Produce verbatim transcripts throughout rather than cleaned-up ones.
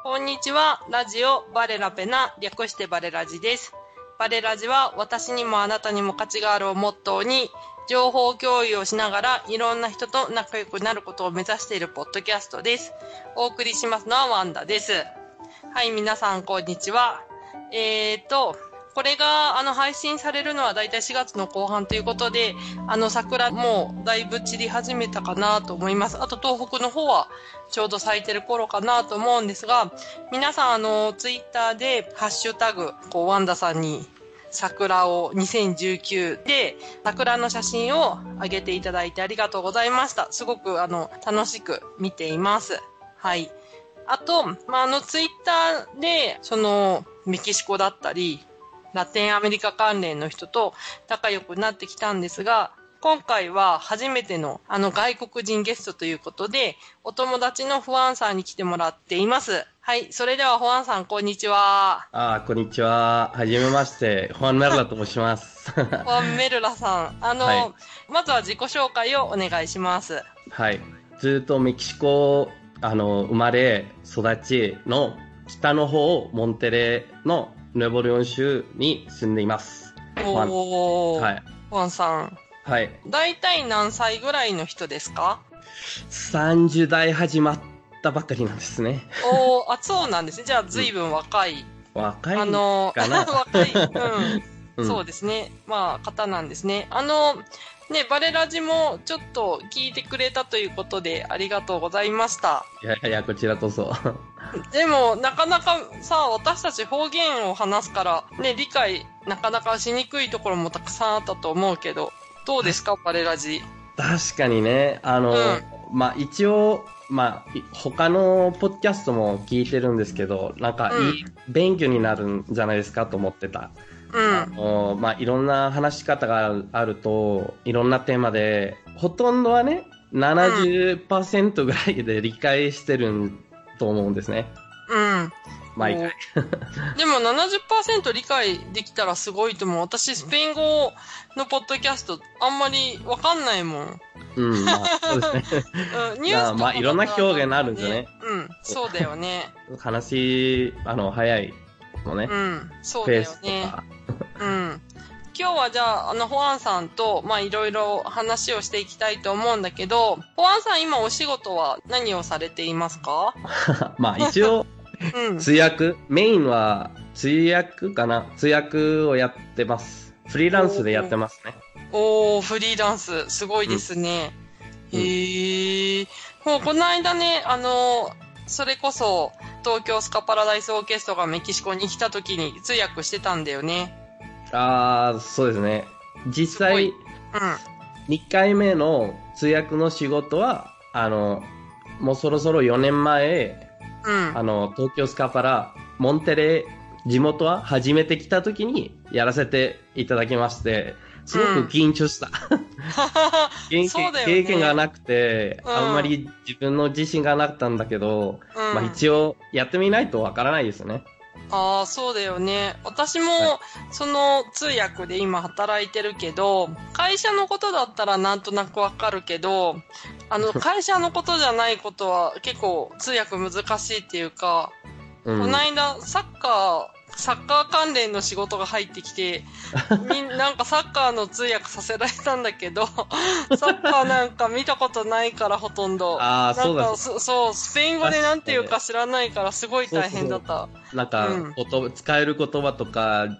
こんにちは。ラジオバレラペナ、略してバレラジです。バレラジは私にもあなたにも価値があるをモットーに、情報共有をしながらいろんな人と仲良くなることを目指しているポッドキャストです。お送りしますのはワンダです。はい、皆さんこんにちは。えーと、これがあの配信されるのはだいたいしがつの後半ということで、あの桜もうだいぶ散り始めたかなと思います。あと東北の方はちょうど咲いてる頃かなと思うんですが、皆さんあのツイッターでハッシュタグ、こうワンダさんに桜をにせんじゅうきゅうで桜の写真を上げていただいてありがとうございました。すごくあの楽しく見ています。はい。あと、まあ、あのツイッターでそのメキシコだったりラテンアメリカ関連の人と仲良くなってきたんですが、今回は初めてのあの外国人ゲストということで、お友達のフアンさんに来てもらっています。はい、それではフアンさん、こんにちは。 あ、こんにちは。はじめまして、フアンメルラと申します。 フアンメルラさん、あの、はい、まずは自己紹介をお願いします。 はい、ずっとメキシコ、あの、生まれ、育ちの北の方、モンテレーのヌエボレオン州に住んでいます。 おー、はい、フアンさん。 はい。 大体何歳ぐらいの人ですか？ さんじゅう代始まったばっかりなんですね。 おー、あ、そうなんですね。じゃあ随分若い。 うん、若いかな。 あの、若い、うん、うん。そうですね。まあ、方なんですね。あの、ね、バレラジもちょっと聞いてくれたということでありがとうございました。 いやいや、こちらこそ。 でも、なかなかさ、私たち方言を話すから、ね、理解なかなかしにくいところもたくさんあったと思うけど、どうですか、バレラジ。 確かにね、あの、うん、まあ、一応、まあ、他のポッドキャストも聞いてるんですけど、なんか、いい勉強になるんじゃないですかと思ってた。うん。あの、まあ、いろんな話し方があると、いろんなテーマで、ほとんどはね、ななじゅっパーセント ぐらいで理解してると思うんですね。 うん。 毎回。 でも ななじゅっパーセント 理解できたらすごいと思う。私、スペイン語のポッドキャストあんまりわかんないもん。 うん、まあ、そうですね。 うん、ニュースとか、ね、 まあ、いろんな表現あるんですよね。 うん、そうだよね。 話、あの、早いのね。 うん、そうだよね。うん。今日はじゃあ、あの、ホアンさんと、まあ、いろいろ話をしていきたいと思うんだけど、ホアンさん今お仕事は何をされていますか？ まあ、一応、うん、通訳メインは通訳かな通訳をやってます。フリーランスでやってますね。 おー、フリーランス。すごいですね。うん、へー。もうこの間ね、あの、それこそ、東京スカパラダイスオーケストラがメキシコに来た時に通訳してたんだよね。 ああ、そうですね。実際、うん、にかいめの通訳の仕事は、あの、もうそろそろよねんまえ、うん、あの、東京スカパラ、モンテレー、地元は初めて来た時にやらせていただきまして、すごく緊張した。うん、経験がなくて、うん、あんまり自分の自信がなかったんだけど、うん、まあ一応やってみないとわからないですね。 ああ、そうだよね。私も、はい、その通訳で今働いてるけど、会社のことだったらなんとなくわかるけど、あの、会社のことじゃないことは結構通訳難しいっていうか、うん、この間サッカー、サッカー関連の仕事が入ってきて、みんなんかサッカーの通訳させられたんだけど、サッカーなんか見たことないからほとんど。 ああ、そうだ。 そう、スペイン語でなんていうか知らないからすごい大変だった。 そうそうなんか、うん、言葉、使える言葉とか、うん、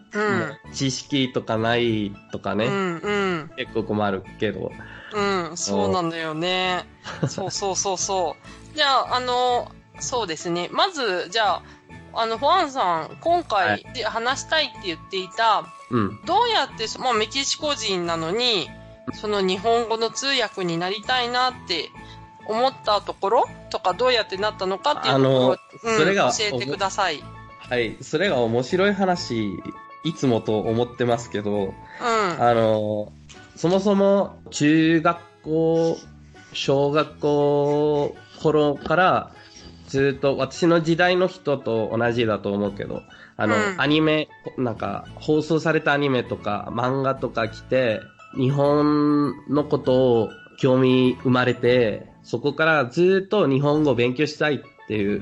知識とかないとかね、うんうん、結構困るけど。 うん、そうなんだよね。そうそうそうそう。じゃあ、あの、そうですね。まず、じゃあ、あの、ファンさん、今回話したいって言っていた、はい、どうやって、まあ、メキシコ人なのに、その日本語の通訳になりたいなって思ったところとか、どうやってなったのかっていうところを、うん、それが教えてください。 はい、それが面白い話、いつもと思ってますけど、うん、あの、そもそも中学校、小学校頃から、ずっと私の時代の人と同じだと思うけど、あの、うん、アニメ、なんか放送されたアニメとか漫画とか来て、日本のことを興味生まれて、そこからずっと日本語を勉強したいっていう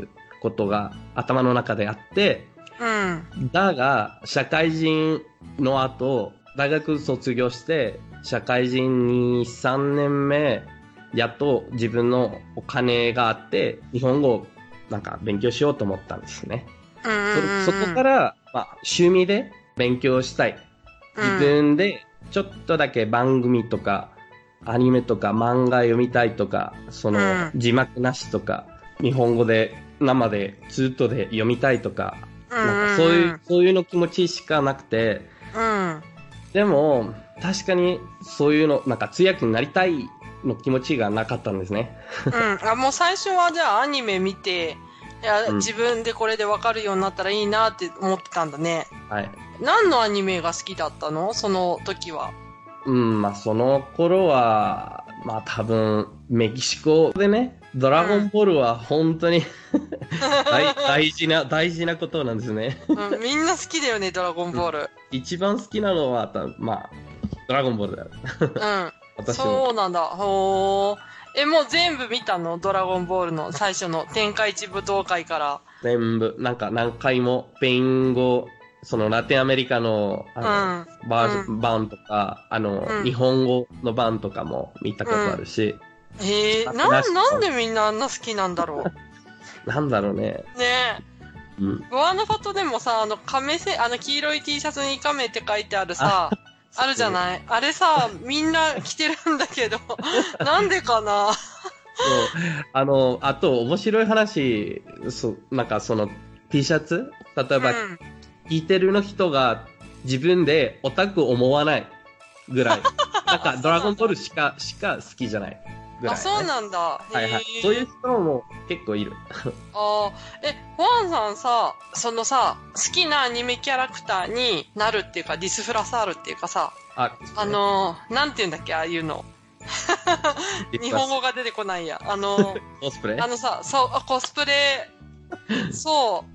ことが頭の中であって、 うん。 だが、社会人の後、大学卒業して、社会人に、さんねんめ、やっと自分のお金があって、日本語をなんか勉強しようと思ったんですね。そ, そこから、まあ、趣味で勉強したい。自分でちょっとだけ番組とか、アニメとか漫画読みたいとか、その字幕なしとか、日本語で生でずっとで読みたいとか、なんかそういう、そういうの気持ちしかなくて、 うん、 でも、確かにそういうの、なんか通訳になりたいの気持ちがなかったんですね。 うん。あ、もう最初はじゃあアニメ見て、いや、うん、自分でこれで分かるようになったらいいなって思ってたんだね。 はい。 何のアニメが好きだったの？その時は。 うん、まあその頃は、まあ多分、メキシコでね、ドラゴンボールは本当に大, 大事な、大事なことなんですねうん。みんな好きだよね、ドラゴンボール。うん、 一番好きなのは、まあ、ドラゴンボールだよ。 うん。私もそうなんだ。ほー。え、もう全部見たの？ドラゴンボールの最初の天下一武道会から。 全部、なんか何回も、スペイン語、そのラテンアメリカの、あの、うん、バー、うん、版とか、あの、うん、日本語の版とかも見たことあるし。 うん、えー、な、なんでみんなあんな好きなんだろう。なんだろうね。 ねえ。うん。ゴアノファトでもさ、あの、亀せ、あの、黄色い T シャツに亀って書いてあるさ、あ, あるじゃない？あれさ、みんな着てるんだけど、なんでかなそう。 あの、あと、面白い話、そう、なんかその、T シャツ例えば、うん、聞いてるの人が自分でオタク思わないぐらい。なんか、ドラゴンボールしか、しか好きじゃないぐらい、ね。 あ、そうなんだ。 はいはい。そういう人も結構いる。 ああ、え、ホアンさんさ、そのさ、好きなアニメキャラクターになるっていうか、ディスフラサールっていうかさ、 あ、 ね、あの、なんて言うんだっけ、ああいうの。日本語が出てこないや。あの、 コスプレあのさ、そう、あ、コスプレ、そう。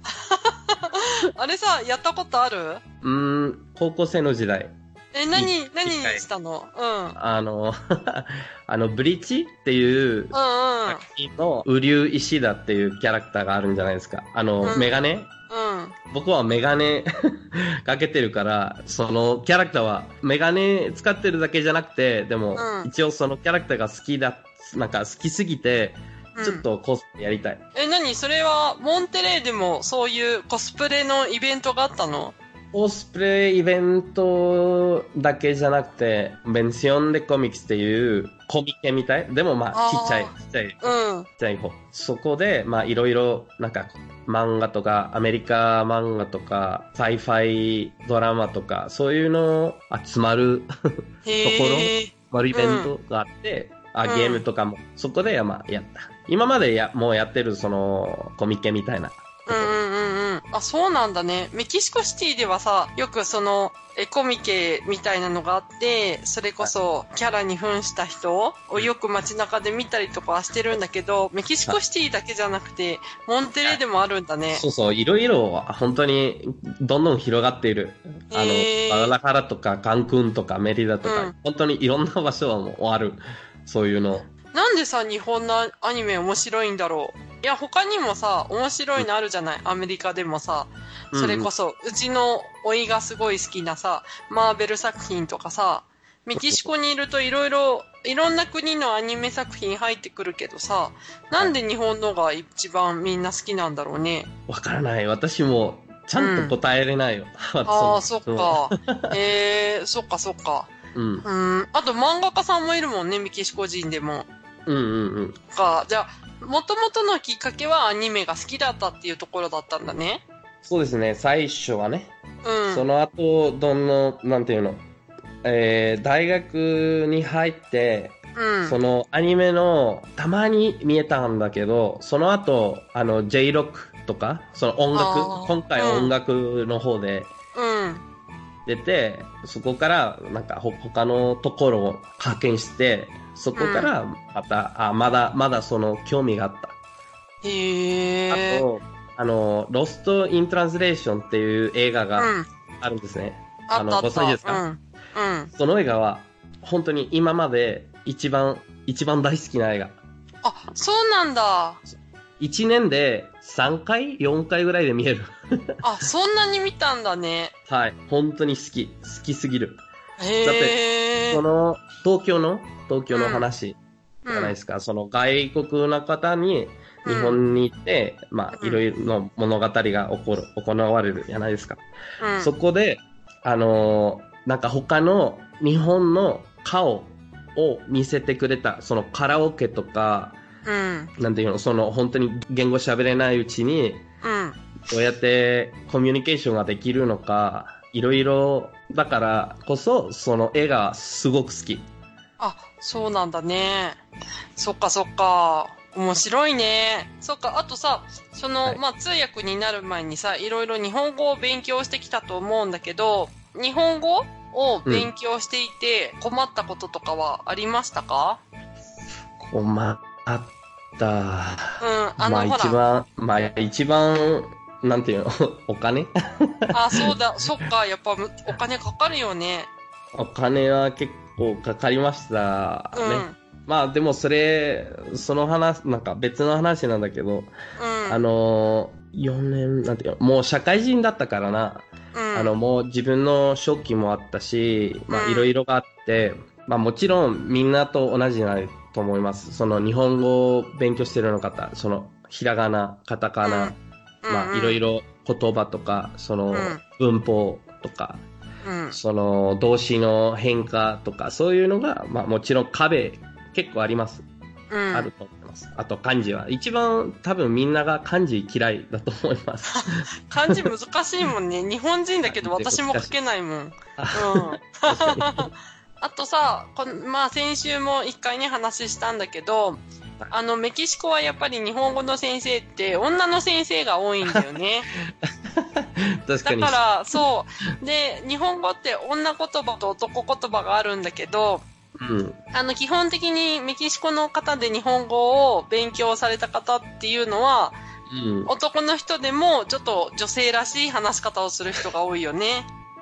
あれさ、やったことある？ うーん、高校生の時代。 え、何、何にしたの？うん。 あの、あの、ブリッジっていう、作品のウリュウ・イシダっていうキャラクターがあるんじゃないですか。あの、うん、メガネうん。 僕はメガネかけてるから、そのキャラクターはメガネ使ってるだけじゃなくて、でも、うん、一応そのキャラクターが好きだ、なんか好きすぎて、ちょっとコスプレやりたい。 うん、え、何それは、モンテレーでもそういうコスプレのイベントがあったの？ コスプレイベントだけじゃなくて、ベンシオンでコミックスっていうコミケみたい。でもまあ、ちっちゃい、ちっちゃい、 うん、 ちっちゃい方。そこで、まあ、いろいろ、なんか、漫画とか、アメリカ漫画とか、サイファイドラマとか、そういうの集まるところ、集まるイベントがあって、うん、あ、ゲームとかも、そこで、まあ、やった。今までや、もうやってる、その、コミケみたいな。 うんうんうんうん。あ、そうなんだね。メキシコシティではさ、よくその、え、コミケみたいなのがあって、それこそ、キャラに扮した人をよく街中で見たりとかはしてるんだけど、メキシコシティだけじゃなくて、モンテレーでもあるんだね。 そうそう、いろいろ、本当に、どんどん広がっている。あの、バララカラとか、カンクンとか、メリダとか、うん、本当にいろんな場所はもうある。そういうの。 なんでさ、日本のアニメ面白いんだろう。いや、他にもさ、面白いのあるじゃない、うん、アメリカでもさ。それこそ、うん、うちの甥いがすごい好きなさ、マーベル作品とかさ、メキシコにいるといろいろ、いろんな国のアニメ作品入ってくるけどさ、なんで日本のが一番みんな好きなんだろうね。 わからない。私も、ちゃんと答えれないよ。 うん、ああ、そっか。えー、そっかそっか。 うん。 うん。あと漫画家さんもいるもんね、メキシコ人でも。 うんうんうん。 か、じゃあ、もともとのきっかけはアニメが好きだったっていうところだったんだね。 そうですね、最初はね。 うん。 その後、どんどん、なんていうの、えー、大学に入って、うん、そのアニメの、たまに見えたんだけど、その後、あの、J ロックとか、その音楽、今回音楽の方で、 うん。 出て、そこから、なんか、他のところを発見して、そこからまた、うん、あ、まだ、まだその興味があった。 へー。 あと、あの、ロスト・イン・トランスレーションっていう映画があるんですね。 うん、あの、 ご存知ですか？ うん。うん。 その映画は、本当に今まで一番、一番大好きな映画。 あ、そうなんだ。 一年でさんかい ?よん 回ぐらいで見える。 あ、そんなに見たんだね。 はい。本当に好き。好きすぎる。 へだって、その、東京の、東京の話じゃないですか。うん、その外国の方に、日本に行って、うん、まあ、いろいろの物語が起こる、行われるじゃないですか。うん、そこで、あのー、なんか他の日本の顔を見せてくれた、そのカラオケとか、うん、なんていうの、その本当に言語喋れないうちに、うん、どうやってコミュニケーションができるのか、いろいろだからこそ、その絵がすごく好き。 あ、そうなんだね。そっかそっか。面白いね。そっか、あとさ、その、はい、まあ、通訳になる前にさ、いろいろ日本語を勉強してきたと思うんだけど、日本語を勉強していて困ったこととかはありましたか？ うん、困った。うん、 あの、 まあ、一番、まあ、一番、なんていうのお金あ、そうだ、そっか、やっぱお金かかるよね。 お金は結構かかりましたね。うん、まあでもそれ、その話、なんか別の話なんだけど、うん、あの、よねん、なんていうの、もう社会人だったからな、うん、あの、もう自分の職期もあったし、まあいろいろがあって、まあもちろんみんなと同じじゃないと思います。その日本語を勉強してるの方、そのひらがな、カタカナ、うんまあ、いろいろ言葉とか、その、文法とか、うん、その、動詞の変化とか、そういうのが、まあ、もちろん壁、結構あります。うん、あると思います。あと、漢字は。一番、多分みんなが漢字嫌いだと思います。 漢字難しいもんね。日本人だけど、私も書けないもん。うん。あとさ、このまあ、先週も一回ね、話したんだけど、あの、メキシコはやっぱり日本語の先生って女の先生が多いんだよね。 確かに。 だから、そう。で、日本語って女言葉と男言葉があるんだけど、うん、あの、基本的にメキシコの方で日本語を勉強された方っていうのは、うん、男の人でもちょっと女性らしい話し方をする人が多いよね。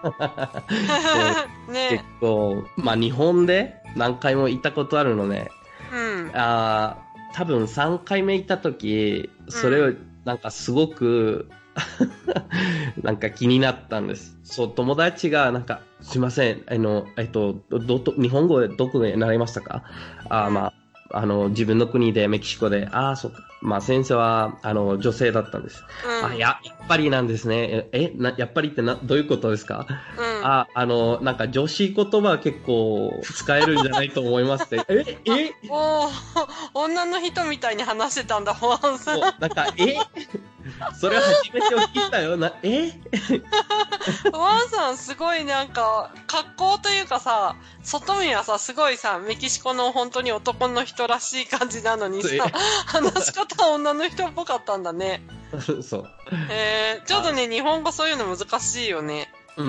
ね、結構、まあ日本で何回も行ったことあるのね。うん。ああ、多分さんかいめ行った時、それをなんかすごく、うん、なんか気になったんです。そう、友達がなんか、すいません、あの、えっと、ど、ど、日本語でどこで習いましたか？あ、うん、まあ、あの、自分の国でメキシコで、ああ、そうか。まあ先生は、あの、女性だったんです。うん、あ、や、やっぱりなんですね。え、な、やっぱりってな、どういうことですか？うん、あ、あの、なんか女子言葉結構使えるんじゃないと思いますって。え、えおー、女の人みたいに話してたんだ、ホアンさん。 そう、なんか、えそれ初めて聞いたよ。な、えワンさんすごいなんか、格好というかさ、外見はさ、すごいさ、メキシコの本当に男の人らしい感じなのにさ、話し方は女の人っぽかったんだね。 そう。 えー、ちょっとね、日本語そういうの難しいよね。 うんうん。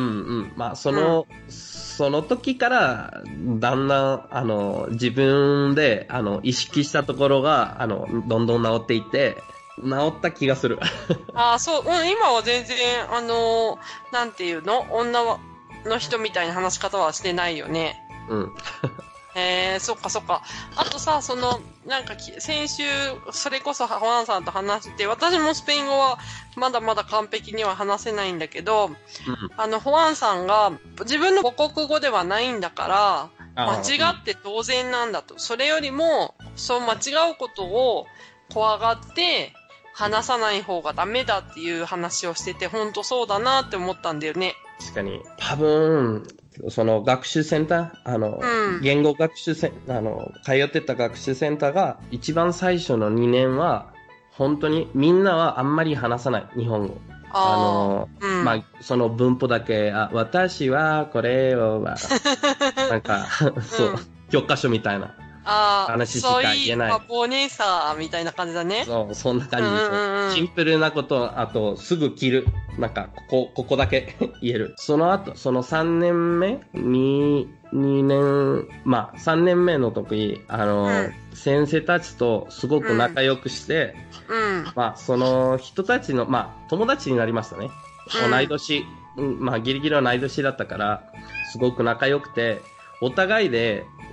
まあ、その、うん、その時から、だんだん、あの、自分で、あの、意識したところが、あの、どんどん治っていって、治った気がする。 ああ、そう、うん、今は全然、あのー、なんていうの？女の人みたいな話し方はしてないよね。 うん。 へえ、そっかそっか。あとさ、その、なんか、先週、それこそ、ホアンさんと話して、私もスペイン語は、まだまだ完璧には話せないんだけど、うん、あの、ホアンさんが、自分の母国語ではないんだから、間違って当然なんだと。それよりも、そう間違うことを怖がって、話さない方がダメだっていう話をしてて、ほんとそうだなって思ったんだよね。 確かに。多分、その学習センター、あの、うん、言語学習センター、あの、通ってた学習センターが、一番最初のにねんは、本当にみんなはあんまり話さない、日本語。あ, あの、うん、まあ、その文法だけ、あ、私はこれを、なんか、そう、うん、教科書みたいな。 ああ、話しか言えない。そういうパポネーサーみたいな感じだね。 そう、そんな感じです、うんうん。シンプルなこと、あと、すぐ切る。なんか、ここ、ここだけ言える。その後、そのさんねんめに、にねん、まあ、さんねんめの時、あの、うん、先生たちとすごく仲良くして、うん、まあ、その人たちの、まあ、友達になりましたね。うん、同い年、まあ、ギリギリは同い年だったから、すごく仲良くて、お互いで、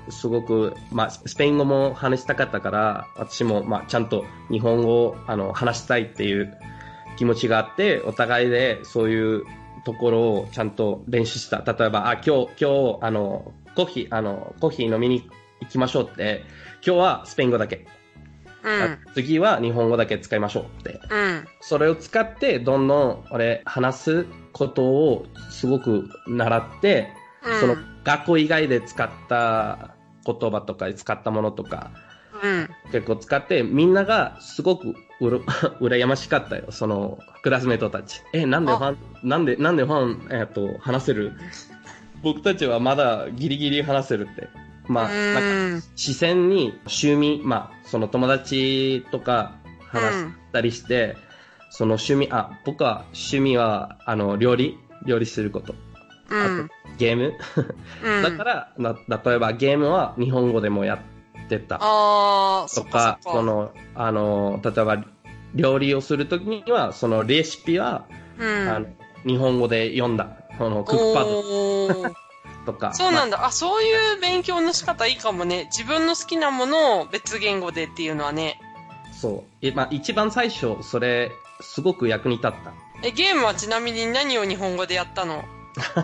すごく、まあ、スペイン語も話したかったから、私も、まあ、ちゃんと日本語をあの話したいっていう気持ちがあって、お互いでそういうところをちゃんと練習した。例えば、あ、今日、今日、あの、コーヒー、あの、コーヒー飲みに行きましょうって、今日はスペイン語だけ。うん、次は日本語だけ使いましょうって、うん、それを使ってどんどん俺話すことをすごく習って、うん、その学校以外で使った言葉とか使ったものとか、うん、結構使ってみんながすごくうら羨ましかったよ、そのクラスメートたち。え、なんでファンなんでなんでファン、えー、っと話せる僕たちはまだギリギリ話せるって。まあ、なんか、視線に趣味、まあ、その友達とか話したりして、うん、その趣味、あ、僕は趣味は、あの、料理料理すること。うん、あと、ゲーム、うん、だから、な、例えばゲームは日本語でもやってた。 あとか、その、あの、例えば、料理をするときには、そのレシピは、うん、あの日本語で読んだ。その、クックパッド。とかそうなんだ、まあ、あ、そういう勉強の仕方いいかもね。自分の好きなものを別言語でっていうのはね。 そう。え、まあ、一番最初、それ、すごく役に立った。 え、ゲームはちなみに何を日本語でやったの？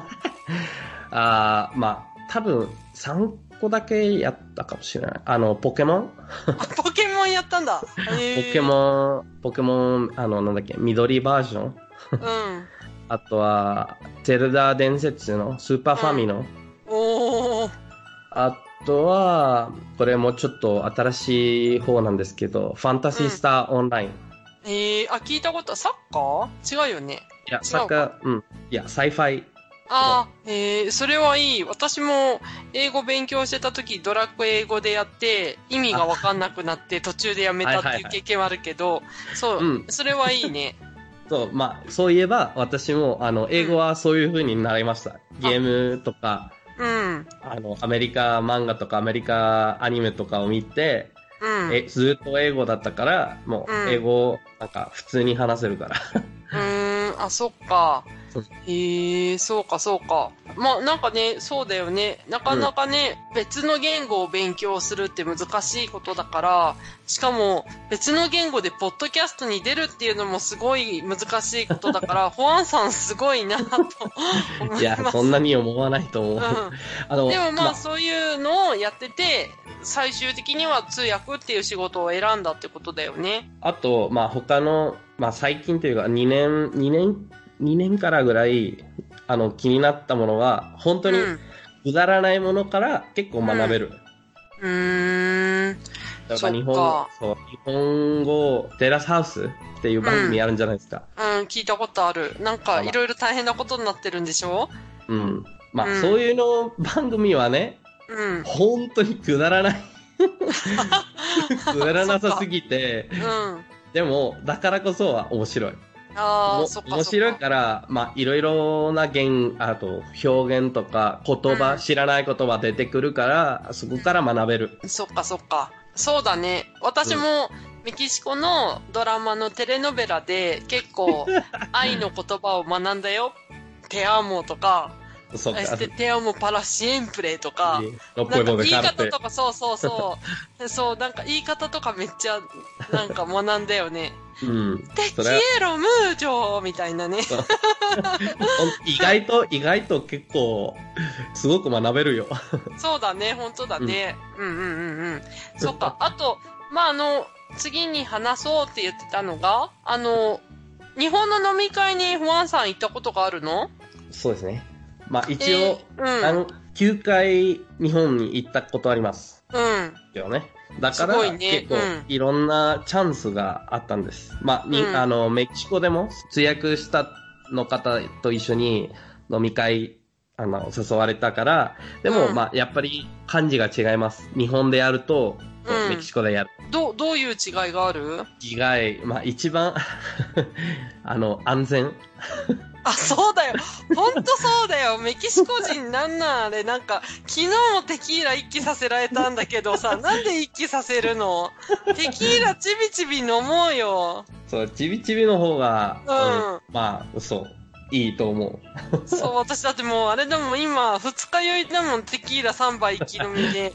あー、まあ、多分、さんこだけやったかもしれない。あの、ポケモンポケモンやったんだ。へー。ポケモン、ポケモン、あの、なんだっけ、緑バージョンうん。あとは、ゼルダ伝説のスーパーファミの。うん、おー。あとは、これもちょっと新しい方なんですけど、ファンタシースターオンライン。うん、 えー、あ、聞いたこと、サッカー？違うよね。 いや、サッカー、うん。いや、サイファイ。 ああ、えー、それはいい。私も英語勉強してた時、ドラクエ英語でやって、意味がわかんなくなって途中でやめたっていう経験はあるけど、そう、うん、それはいいね。 そう、まあ、そういえば、私も、あの、英語はそういう風になりました。ゲームとか、うん。あの、アメリカ漫画とか、アメリカアニメとかを見て、うん。え、ずっと英語だったから、もう、英語、なんか、普通に話せるから。 うーん、あ、そっか。へえ、そうかそうか。まあなんかね、そうだよね。なかなかね、うん、別の言語を勉強するって難しいことだから、しかも別の言語でポッドキャストに出るっていうのもすごい難しいことだから、ホアンさんすごいなと思います。 いや、そんなに思わないと思う。うん、 あのでもまあ、ま、そういうのをやってて、最終的には通訳っていう仕事を選んだってことだよね。 あと、まあ他の、まあ最近というかにねん、にねん、にねんからぐらい、あの、気になったものは、本当にくだらないものから結構学べる。 うん。うーん。 だから日本語、そう、日本語、テラスハウスっていう番組あるんじゃないですか。 うん、うん、聞いたことある。なんか、いろいろ大変なことになってるんでしょ？ うん。まあ、うん、そういうの番組はね、うん、本当にくだらない。くだらなさすぎて、うん、でも、だからこそは面白い。 ああ、そっか。 面白いから、まあ、いろいろな言、あと、表現とか、言葉、うん、知らない言葉出てくるから、そこから学べる。 そっかそっか。そうだね。私も、メキシコのドラマのテレノベラで、結構、愛の言葉を学んだよ。テアモとか、 そうか。 テアモパラシエンプレとか、なんか言い方とか、そうそうそう。そう、なんか言い方とかめっちゃ、なんか学んだよね。うん。テキエロムージョみたいなね。 意外と、意外と結構、すごく学べるよ。 そうだね、本当だね。うん、うん、うんうん。そっか。あと、まあ、あの、次に話そうって言ってたのが、あの、日本の飲み会にフワンさん行ったことがあるの？ そうですね。まあ一応、えーうん、きゅうかい日本に行ったことあります。うん。よね。だから、ね、結構、うん、いろんなチャンスがあったんです。まあ、に、うん、あの、メキシコでも通訳したの方と一緒に飲み会、あの、誘われたから、でも、うん、まあ、やっぱり漢字が違います。日本でやると、うん、メキシコでやる。 どう、どういう違いがある？ 違い、まあ、一番、あの、安全。 あ、そうだよ。ほんとそうだよ。メキシコ人なんなんあれ。なんか、昨日もテキーラ一気させられたんだけどさ、なんで一気させるの？テキーラちびちび飲もうよ。 そう、ちびちびの方が、うん、うん、まあ、そう。いいと思う。 そう、私だってもう、あれでも今、二日酔いだもん、テキーラさんばい一気飲みで。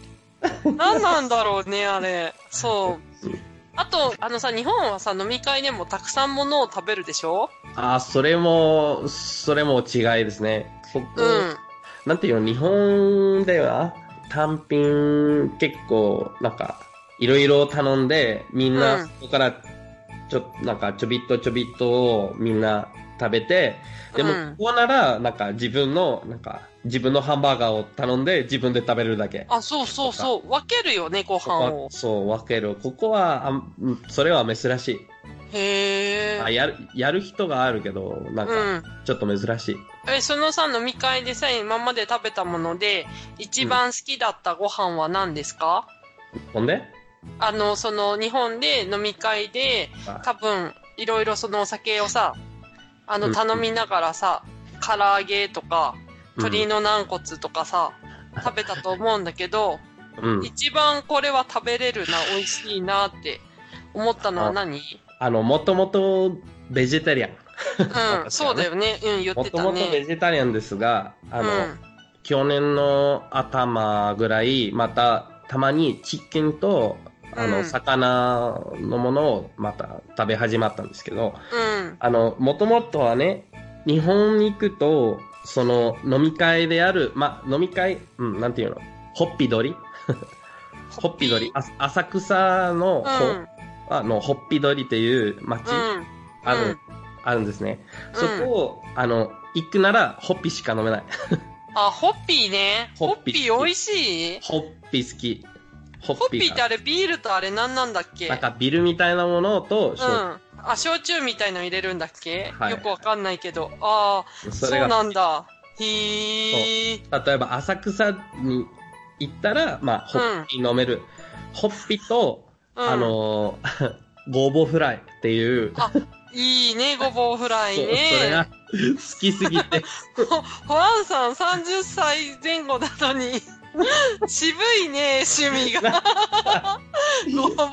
何なんだろうね、あれ。そう。あと、あのさ、日本はさ、飲み会でもたくさんものを食べるでしょ？ ああ、それも、それも違いですね。そこ、うん、なんていうの、日本では単品結構、なんか、いろいろ頼んで、みんなそこからちょ、なんかちょびっとちょびっとをみんな食べて、でも、ここなら、なんか自分の、なんか、自分のハンバーガーを頼んで自分で食べるだけ。 あ、そうそうそう。分けるよね、ご飯を。 そう、分ける。ここは、あそれは珍しい。 へー。 あ、やる、やる人があるけど、なんか、ちょっと珍しい。 うん、え、そのさ、飲み会でさ、今まで食べたもので、一番好きだったご飯は何ですか？ ほんで？ あの、その、日本で飲み会で、多分、いろいろそのお酒をさ、あの、頼みながらさ、うん、唐揚げとか、鶏の軟骨とかさ、うん、食べたと思うんだけど、うん、一番これは食べれるな、美味しいなって思ったのは何？ あの、もともとベジタリアン。 うん、そうだよね。うん、言ってたね。 もともとベジタリアンですが、あの、うん、去年の頭ぐらい、また、たまにチキンと、あの、うん、魚のものをまた食べ始まったんですけど、うん、あの、もともとはね、日本に行くと、その飲み会である、ま、飲み会、うん、なんていうの、ホッピ鳥ホッピ鳥、浅草の方、うん、あの、ホッピ鳥っていう街、うん、ある、うん、あるんですね。そこを、あの、行くなら、ホッピしか飲めない。 あ、ホッピーね。ホッピー美味しい？ ホッピー好き。 ホッピーってあれビールとあれ何なんだっけ？ なんかビールみたいなものと、 うん。あ、焼酎みたいの入れるんだっけ？はい、よくわかんないけど。ああ、そうなんだ。へー。 例えば浅草に行ったら、まあ、ホッピー飲める。うん、ホッピーと、うん、あのー、ごぼうフライっていう。 あ、いいね、ごぼうフライね。 そ, それが好きすぎて。 ホアンさんさんじゅっさいぜん後なのに。渋いね、趣味が。ごぼう。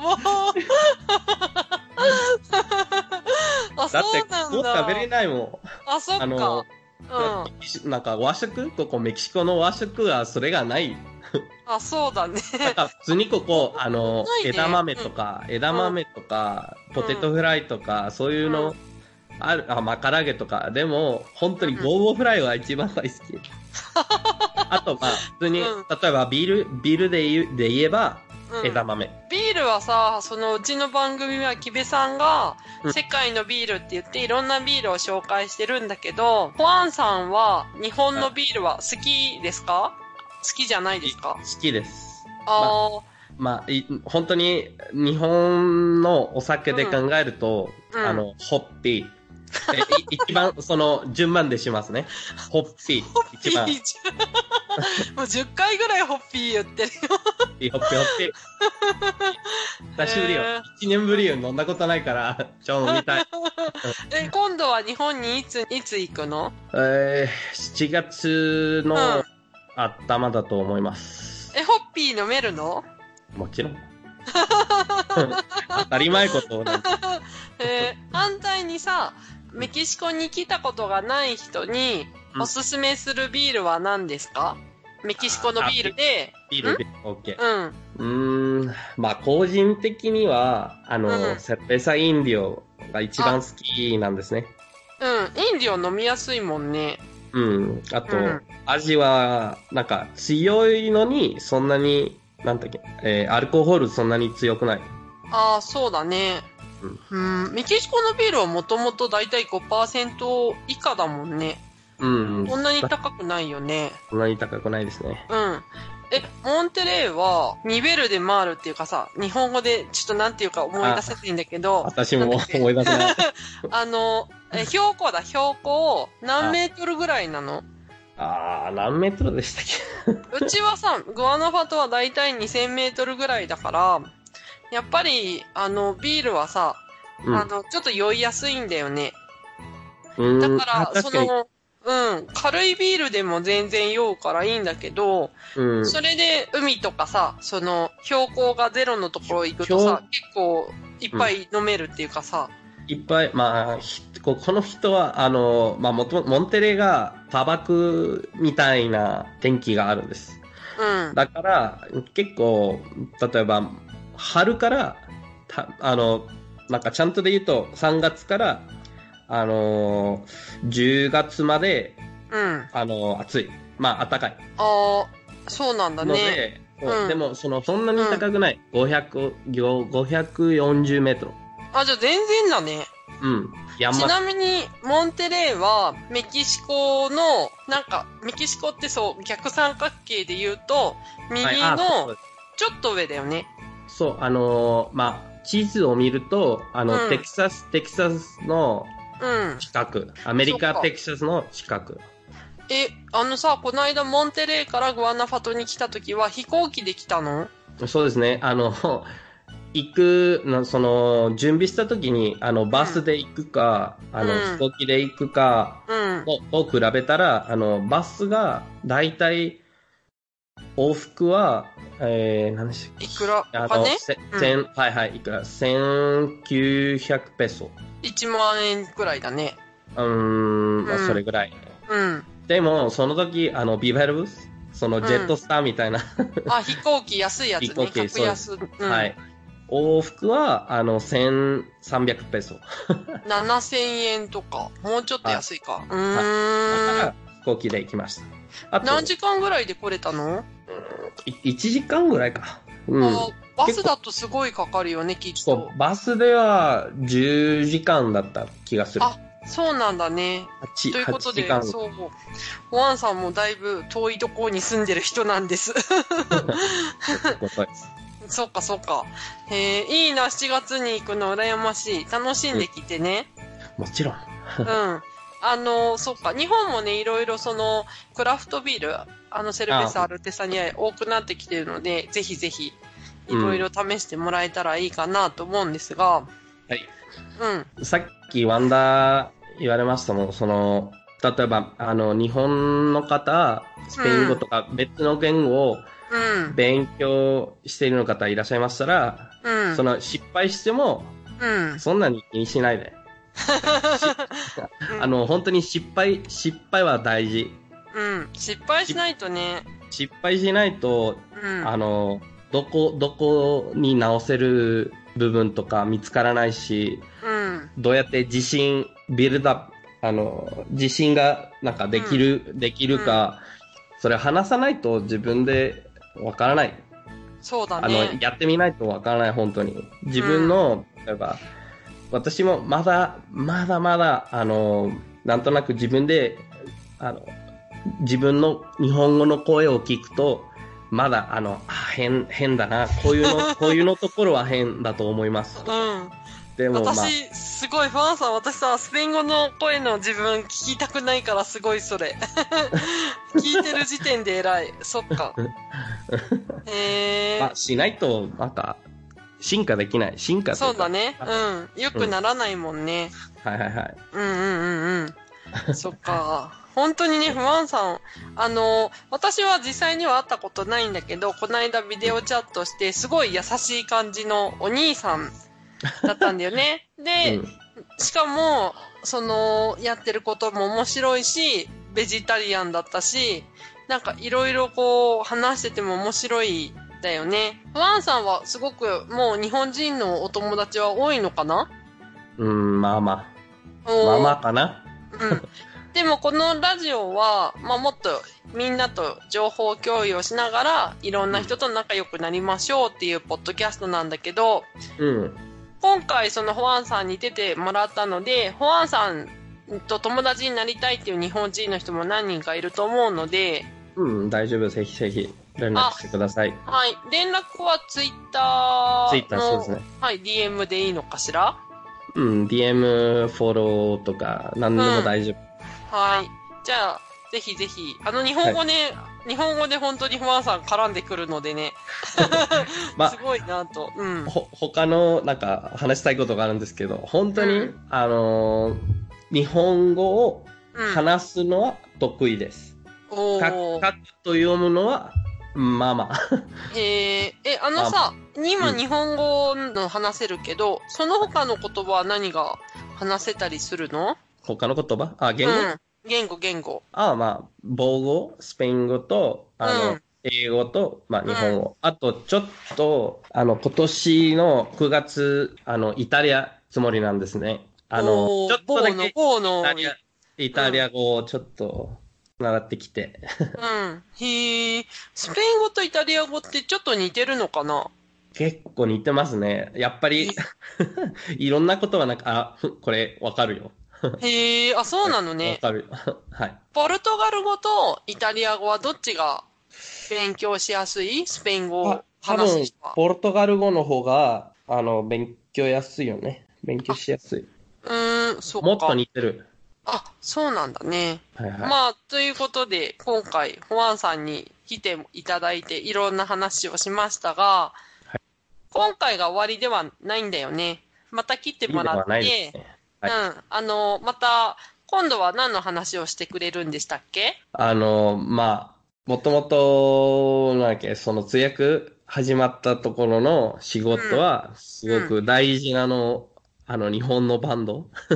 あ、そうなんだ。 だって、もう食べれないもん。 あ、そっか。あの、 うん、なんか和食ここメキシコの和食はそれがない。 あ、そうだね。 なんか普通にここ、あの、ね、枝豆とか、うん、枝豆とか、うん、ポテトフライとか、そういうの、うん、ある、あ、まあ、唐揚げとか、でも、本当にゴーゴーフライは一番大好き。あと、まあ、普通に、うん、例えばビール、ビールで言で言えば、うん、枝豆。 ビールはさ、そのうちの番組は木部さんが、世界のビールって言っていろんなビールを紹介してるんだけど、ホアンさんは日本のビールは好きですか？好きじゃないですか？ 好きです。 ああ。 まあ、まあ、い本当に日本のお酒で考えると、うん、あの、ホッピー。一番、その、順番でしますね。ホッピー。 ホッピー。一番。もうじゅっかいぐらいホッピー言ってるよ。 ホッピー、ホッピー、ホッピー。久しぶりよ。一年ぶりよ。飲んだことないから、超飲みたい。 え、今度は日本にいつ、いつ行くの？ えー、しちがつの、うん頭だと思います。 え、ホッピー飲めるの？ もちろん。当たり前ことなんえー、反対にさ、メキシコに来たことがない人におすすめするビールは何ですか？うん、メキシコのビールで。 ビールで OK。うん。うーん。まあ、個人的には、あの、うん、セペサインディオが一番好きなんですね。 うん。インディオ飲みやすいもんね。 うん。あと、うん、味は、なんか、強いのに、そんなに、なんだっけ、えー、アルコールそんなに強くない。 ああ、そうだね。うん。うん。メキシコのビールはもともとだいたい ごパーセント 以下だもんね。うん。そんなに高くないよね。 そんなに高くないですね。 うん。え、モンテレーは、ニベルで回るっていうかさ、日本語でちょっとなんていうか思い出せないんだけど。 私も思い出せない。 あの、え、標高だ、標高何メートルぐらいなの？ ああ、何メートルでしたっけ？うちはさ、グアナファトはだいたいにせんメートルぐらいだから、やっぱり、あの、ビールはさ、うん、あの、ちょっと酔いやすいんだよね。だから、その、うん、軽いビールでも全然酔うからいいんだけど、うん、それで海とかさ、その、標高がゼロのところ行くとさ、結構いっぱい飲めるっていうかさ、うんいっぱい、まあ、この人は、あの、まあ、もともと、モンテレが砂漠みたいな天気があるんです。 うん。 だから、結構、例えば、春から、たあの、なんかちゃんとで言うと、さんがつから、あのー、じゅうがつまで、 うん。 あのー、暑い。まあ、暖かい。 ああ、そうなんだのね。 で、 うん。 でも、その、そんなに高くない。ごひゃく、ごひゃくよんじゅうメートル。 あ、じゃあ全然だね。 うん。山。 ちなみに、モンテレーは、メキシコの、なんか、メキシコってそう、逆三角形で言うと、右はい、 の、ちょっと上だよね。 そう、あのー、まあ、地図を見ると、あの、 うん、 テキサス、テキサスのうん。 近く。アメリカ、テキサスの近く。 え、あのさ、この間モンテレーからグアナファトに来た時は飛行機で来たの？ そうですね。あの、行くの、その、準備した時に、あの、バスで行くか、うん、あの、飛行機で行くか、と、うん、比べたら、あの、バスが、だいたい、往復は、えー、何でしたっけ？ いくらあの、 お金？ せ、千、うん、はいはい、いくら？せんきゅうひゃくペソ。 いちまん円くらいだね。 うーん、まあ、それぐらい。 うん。 でも、その時、あの、ビバルブスその、ジェットスターみたいな、うん。 あ、飛行機安いやつね。 飛行機、 格安。 うん。はい。往復は、あの、せんさんびゃくペソ。 ななせんえんとか。もうちょっと安いか。うーん。 だから、飛行機で行きました。 あと何時間ぐらいで来れたの？ いちじかんぐらいか。うん。 バスだとすごいかかるよね、きっと。 バスではじゅうじかんだった気がする。 あ、そうなんだね。ということで、そう。ホワンさんもだいぶ遠いところに住んでる人なんです。そうか、そうか。へえ、いいな、しちがつに行くの羨ましい。楽しんできてね。 うん、もちろん。 うん。あの、そうか、日本もね、いろいろその、クラフトビール、あの、セルベスアルテサニア多くなってきてるので、ぜひぜひ、いろいろ試してもらえたらいいかなと思うんですが。はい。 うん。さっきワンダー言われましたもん、その、例えば、あの、日本の方、スペイン語とか別の言語を勉強しているの方いらっしゃいましたら、うん、その失敗しても、うん、そんなに気にしないで。あの、本当に失敗、失敗は大事。 うん。失敗しないとね。 失敗しないと、うん、あの、どこ、どこに直せる部分とか見つからないし、うん、どうやって自信、ビルドアップ、あの、自信がなんかできる、うん、できるか、うん、それ話さないと自分でわからない。 そうだね。 あの、やってみないとわからない、本当に。自分の、うん、例えば、私もまだ、まだまだ、あの、なんとなく自分で、あの、自分の日本語の声を聞くと、まだ、あの、あ、変、変だな。こういうの、こういうのところは変だと思います。 うん。 でも、 私、まあ、すごい、ファンさん、私さ、スペイン語の声の自分聞きたくないから、すごいそれ。聞いてる時点で偉い。そっか。へえ。 まあ、しないと、なんか、進化できない。進化そうだね。うん。よくならないもんね。 うん、はいはいはい。 うんうんうんうん。そっか。本当にね、フワンさん、あの、私は実際には会ったことないんだけど、この間ビデオチャットして、すごい優しい感じのお兄さんだったんだよね。で、うん、しかも、その、やってることも面白いし、ベジタリアンだったし、なんかいろいろこう、話してても面白いだよね。フワンさんはすごくもう日本人のお友達は多いのかな？ うん、まあまあ。まあまあかな。 うん。でもこのラジオは、まあもっとみんなと情報共有をしながら、いろんな人と仲良くなりましょうっていうポッドキャストなんだけど、うん。今回そのホアンさんに出てもらったので、ホアンさんと友達になりたいっていう日本人の人も何人かいると思うので、 うん、大丈夫。ぜひぜひ連絡してください。 はい。連絡はツイッターの、 ツイッターそうですね。 はい、ディーエム でいいのかしら？ うん、ディーエム フォローとか何でも大丈夫。 うん、はい。じゃあ、ぜひぜひ、あの日本語ね、はい、日本語で本当にフワンさん絡んでくるのでね。まあ、すごいなと。うん。 ほ、他のなんか話したいことがあるんですけど、本当に、うん、あのー、日本語を話すのは得意です。うん、おー。書くと読むのは、まあまあ。 へえ、え、あのさ、今日本語の話せるけど、うん、その他の言葉は何が話せたりするの？ 他の言葉？あ、言語？うん、 言語、言語。 ああ、まあ、母語、スペイン語と、あの、うん、 英語と、まあ、日本語。うん、あと、ちょっと、あの、今年のくがつ、あの、イタリアつもりなんですね。あの、ちょっとだけイタリア、イタリア語をちょっと習ってきて。 うん。へえ。スペイン語とイタリア語ってちょっと似てるのかな？ 結構似てますね。やっぱりいろんなことはなんか、あ、これわかるよ。 へえ、あ、そうなのね。 わかる。はい。 ポルトガル語とイタリア語はどっちが勉強しやすい？スペイン語を話す人は。 ポルトガル語の方が、あの、勉強やすいよね。勉強しやすい。 うーん、そっか。 もっと似てる。 あ、そうなんだね。 はいはい。 まあ、ということで、今回、ホアンさんに来ていただいて、いろんな話をしましたが、はい、今回が終わりではないんだよね。また来てもらって、ね、はい、うん。あの、また、今度は何の話をしてくれるんでしたっけ？ あの、まあ、もともと、なんだっけ、その通訳始まったところの仕事は、すごく大事なの、うん、あの、日本のバンド。 うん。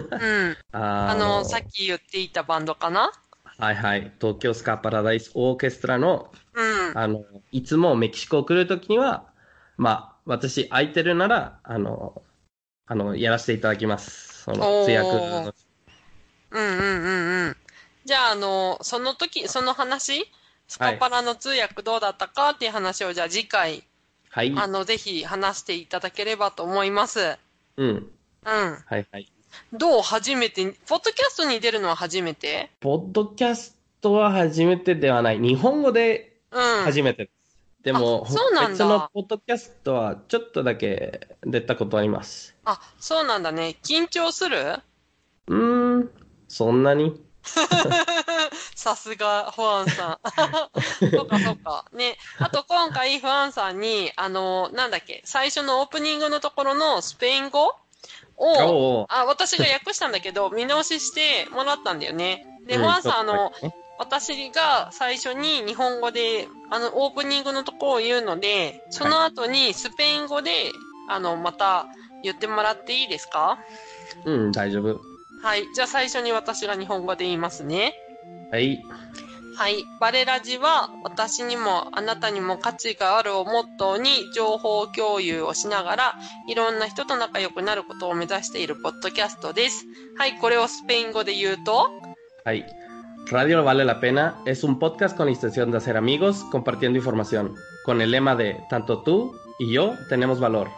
あの、さっき言っていたバンドかな？ はいはい。東京スカパラダイスオーケストラの、 うん。 あの、いつもメキシコ来るときには、まあ、私空いてるなら、あの、あの、やらせていただきます。その、通訳の。 うんうんうんうん。じゃあ、あの、その時、その話、スカパラの通訳どうだったかっていう話を、じゃあ次回、はい。あの、ぜひ話していただければと思います。 うん。うん。 はいはい。 どう初めて、ポッドキャストに出るのは初めて？ ポッドキャストは初めてではない。日本語で初めてです。うん、でも、 そうなんだ。 別のポッドキャストはちょっとだけ出たことあります。 あ、そうなんだね。緊張する？ うーん、そんなにさすが、ファンさん。そっかそっか。ね。あと今回、ファンさんに、あの、なんだっけ、最初のオープニングのところのスペイン語を、あ、私が訳したんだけど、見直ししてもらったんだよね。で、ファンさん、あの、私が最初に日本語で、あの、オープニングのところを言うので、その後にスペイン語で、あの、また言ってもらっていいですか？ うん、大丈夫。 はい。じゃあ最初に私が日本語で言いますね。 はい。 はい。バレラジは私にもあなたにも価値があるをモットーに情報共有をしながらいろんな人と仲良くなることを目指しているポッドキャストです。はい。これをスペイン語で言うとはい。Radio Vale la Pena es un podcast con la intención de hacer amigos compartiendo información, con el lema de tanto tú y yo tenemos valor.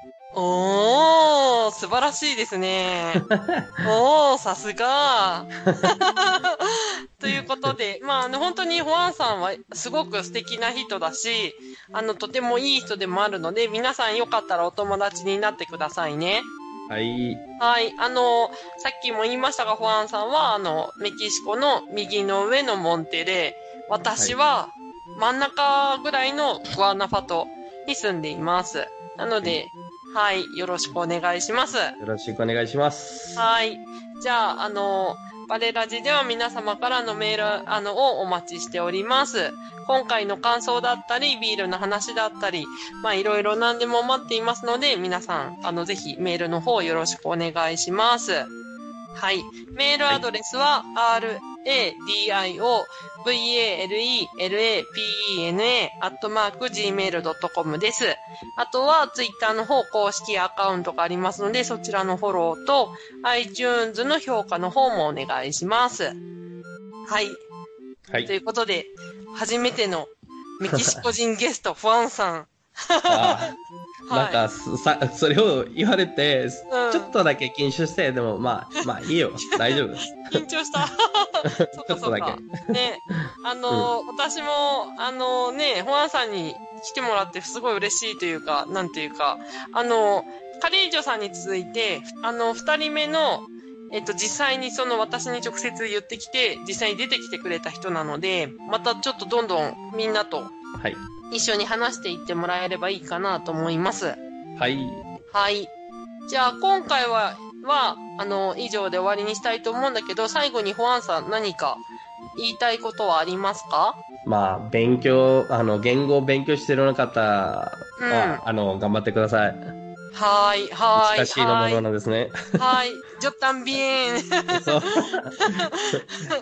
おー、素晴らしいですね。おー、さすが。ということで、まあ、あの、本当にホアンさんはすごく素敵な人だし、あの、とてもいい人でもあるので、皆さんよかったらお友達になってくださいね。 はい。 はい。あの、さっきも言いましたが、ホアンさんは、あの、メキシコの右の上のモンテレー、私は真ん中ぐらいのグアナファトに住んでいます。なので、はい。よろしくお願いします。よろしくお願いします。 はい。じゃあ、あの、バレラジでは皆様からのメール、あの、をお待ちしております。今回の感想だったり、ビールの話だったり、まあ、いろいろ何でも待っていますので、皆さん、あの、ぜひメールの方よろしくお願いします。はい。メールアドレスは、はい、アールエーディーアイオーブイエーエルイーエルエーピーイーエヌエー アットマーク ジーメールドットコム です。あとは、ツイッターの方公式アカウントがありますので、そちらのフォローと、iTunes の評価の方もお願いします。はい。はい。ということで、初めてのメキシコ人ゲスト、ファンさん。 ああなんか、さ、それを言われて、うん、ちょっとだけ緊張して、でもまあ、まあいいよ。大丈夫。 緊張した。そっかそっか。ね、あの、うん、私も、あのね、ホアンさんに来てもらってすごい嬉しいというか、なんていうか、あの、カリージョさんに続いて、あの、二人目の、えっと、実際にその私に直接言ってきて、実際に出てきてくれた人なので、またちょっとどんどんみんなと、はい。一緒に話していってもらえればいいかなと思います。 はい。 はい。じゃあ、今回は、は、あの、以上で終わりにしたいと思うんだけど、最後にホアンさん何か言いたいことはありますか？ まあ、勉強、あの、言語を勉強してる方は、うん、あの、頑張ってください。 はい、はい。 難しいのものなんですね。 はい。yo también.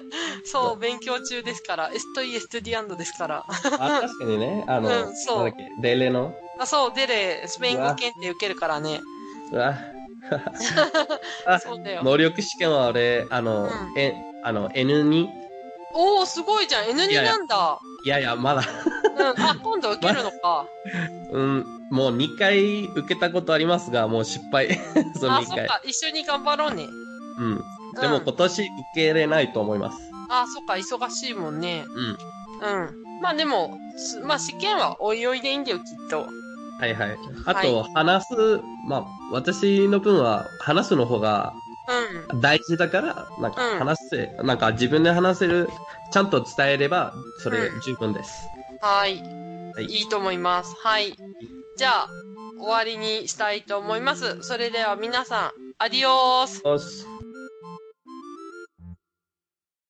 そう、勉強中ですから。エストイエストディアンドですから。 あ、確かにね。あの、うん、そう。なんだっけ、デレのあ、そう、デレ、スペイン語検定受けるからね。 うわ。そうだよ。能力試験は俺、あの、うん、え、あの、エヌツー。 おー、すごいじゃん。エヌツー なんだ。 いやいや、まだ。 うん。あ、今度受けるのか。ま、 うん。もうにかい受けたことありますが、もう失敗。 そのにかい。あ、そっか。一緒に頑張ろうね。 うん。でも今年受けれないと思います。 あ、そっか。忙しいもんね。うん。うん。まあでも、まあ試験はおいおいでいいんだよ、きっと。 はいはい。あと、話す、はい、まあ、私の分は話すの方が大事だから、なんか話せ、うん、なんか自分で話せる、ちゃんと伝えれば、それ十分です。 うん、はい。はい。いいと思います。はい。じゃあ、終わりにしたいと思います。それでは皆さん、アディオース。